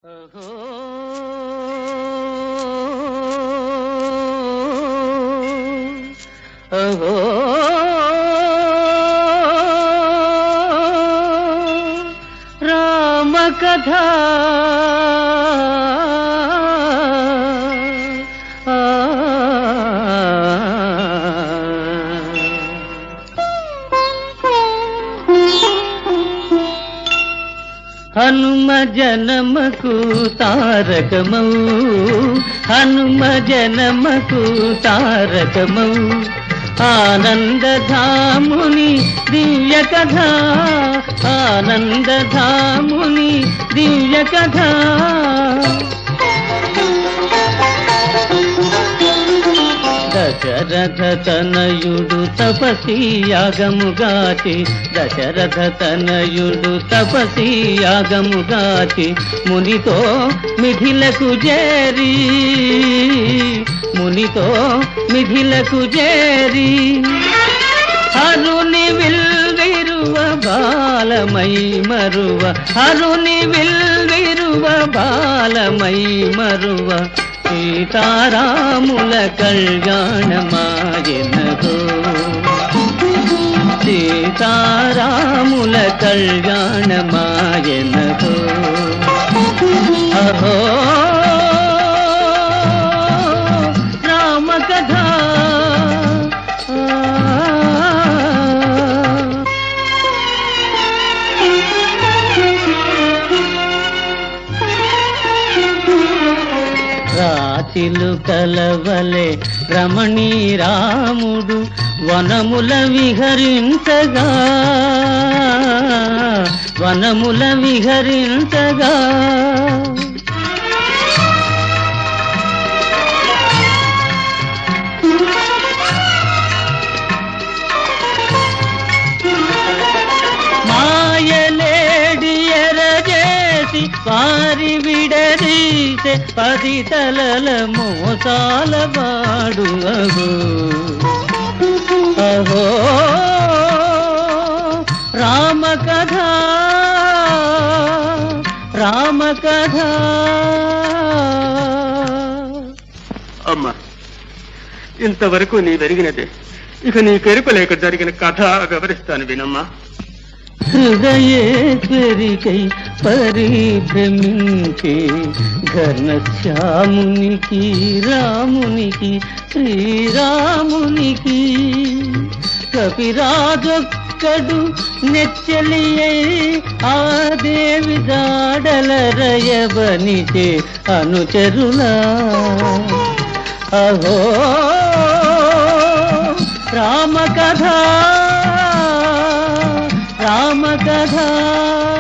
అహో అహో రామ కథ హనుమ జనమకు తారకమౌ హనుమ జనమకు తారకమౌ ఆనందధాముని దివ్య కథ ఆనందధాముని దివ్య కథ దశరథ తనయుడు తపసి యాగముగాచి దశరథ తనయుడు తపసి యాగముగాచి మునితో మిథిలకు చేరి మునితో మిథిలకు చేరి హరుని విల్విరువ బాలమై మరువ హరుని విల్విరువ బాలమై మరువ సీతారాముల కళ్యాణమాయనగో సీతారాముల కళ్యాణమాయనగో అహో రామ కథ రాచిలు కలవలే రమణీ రాముడు వనముల విహరించగా వనముల విహరించగా వారి విడదీసే పది తలల మోసాల వాడు అహో రామ కథ రామ కథ. అమ్మా, ఇంతవరకు నీ వెరిగినదే, ఇక నీ కెరుకలేక జరిగిన కథ వివరిస్తాను వినమ్మా. హృదయేశ్వరికై పరిభ్రమించే ఘనశ్యామునికి రామునికి శ్రీరామునికి కపిరాజొక్కడు నెచ్చలియై ఆ దేవి దాడల రయబనిచే అనుచరులా అహో రామ కథ రామ కథ.